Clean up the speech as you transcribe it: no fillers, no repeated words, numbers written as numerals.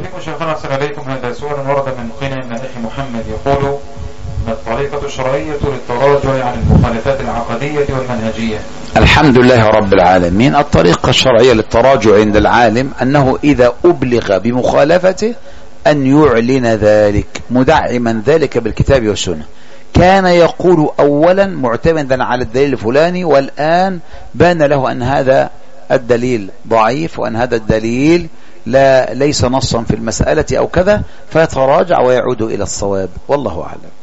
فيكم شيخنا السلام عليكم. هذا سؤال ورد من قنا من أخي محمد يقول: ما الطريقة الشرعية للتراجع عن المخالفات العقدية والمنهجية؟ الحمد لله رب العالمين. الطريقة الشرعية للتراجع عند العالم أنه إذا أبلغ بمخالفته أن يعلن ذلك مدعما ذلك بالكتاب والسنة. كان يقول أولا معتمدا على الدليل الفلاني، والآن بان له أن هذا الدليل ضعيف وأن هذا الدليل ليس نصا في المسألة أو كذا، فيتراجع ويعود إلى الصواب، والله أعلم.